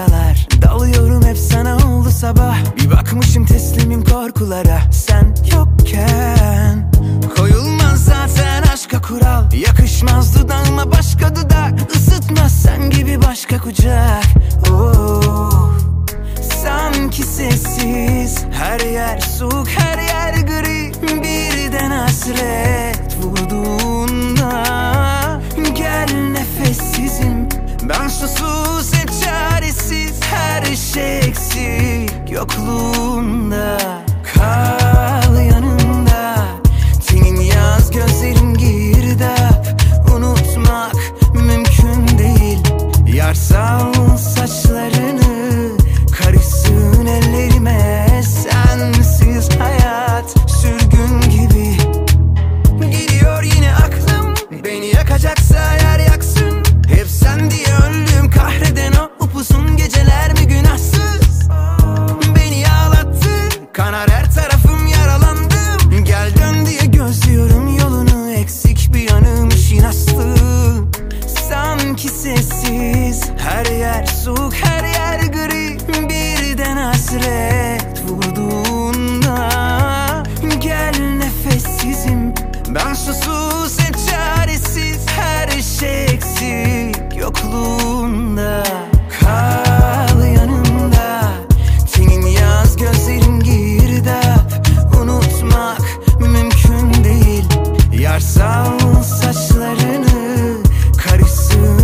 rüyalar. Dalıyorum hep sana oldu sabah. Bir bakmışım teslimim korkulara. Sen yokken koyulmaz zaten aşka kural. Yakışmaz dudağıma başka dudak, ısıtmaz sen gibi başka kucak. Oh, sanki sessiz, her yer soğuk, her yer gri. Birden hasret vurduğunda gel, nefessizim ben, susuz hep çaresiz. Her şey eksik yokluğunda. Kal yanımda, tenin yaz, gözlerim girdap. Unutmak mümkün değil. Yar sal saçlarını, karışsın ellerime. Sensiz hayat sürgün gibi. Gidiyor yine aklım, beni yakacaksa eğer yaksın. Hep sen diye öldüm, kahreden o upuzun geceler mi günahsız? Beni ağlattı, kanar her tarafım, yaralandım. Gel dön diye gözlüyorum yolunu, eksik bir yanımış inatlı. Sanki sessiz, her yer soğuk, her yer gri. Birden hasret vurduğunda gel, nefessizim ben, susuz hep çaresiz. Her şey eksik yokluğunda. Kal yanımda, tenin yaz, gözlerim girdap. Unutmak mümkün değil. Yar sal saçlarını, karışsın